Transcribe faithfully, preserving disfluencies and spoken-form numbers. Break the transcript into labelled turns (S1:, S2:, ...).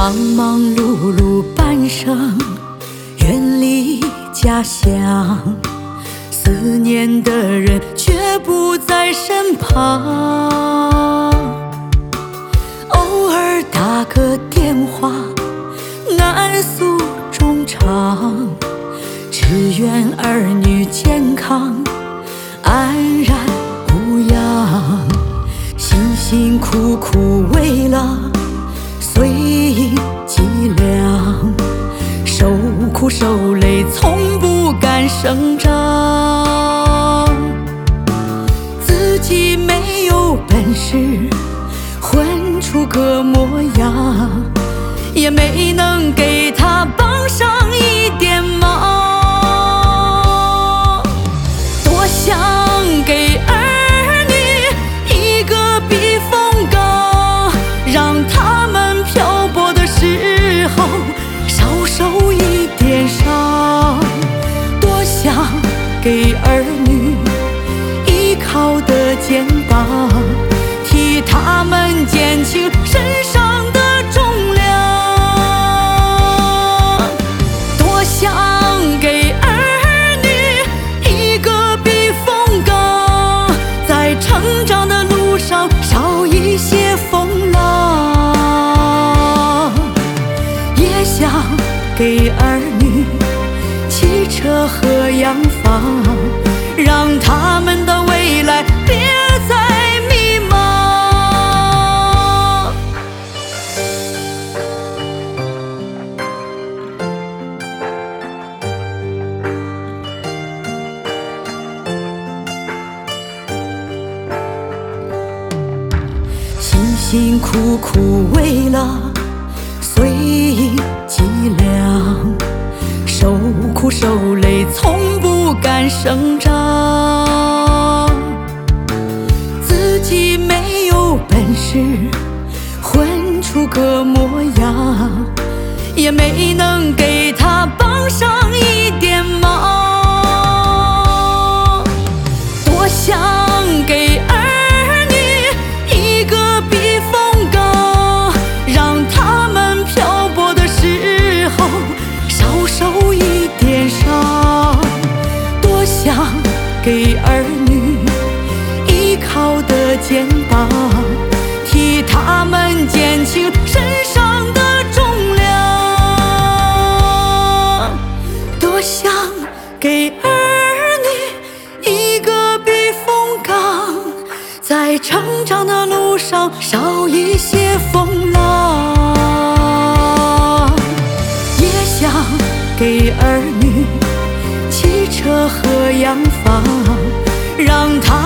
S1: 忙忙碌碌半生，远离家乡，思念的人却不在身旁。偶尔打个电话，安诉衷肠，只愿儿女健康，安然无恙。辛辛苦苦为了岁计量，受苦受累从不敢声张。自己没有本事混出个模样，也没能给他帮上一点忙。多想给儿女一个避风港，让他们漂泊的时候少受一点伤。多想给儿女依靠的肩膀，替他们减轻身上的重量。多想给儿女一个避风港，在成长的路上少一些风浪。也想给儿女汽车和洋房，让他们的未来别再迷茫。辛辛苦苦为了岁计量，受苦受累从不敢声张。自己没有本事混出个模样，也没能给他帮上一点忙。多想给儿女一个避风港，让他们漂泊的时候少受一点伤。多想给儿女依靠的肩膀，替他们减轻身上的重量。多想给儿女一个避风港，在成长的路上少一些风浪。也想给儿女汽车和洋房，让他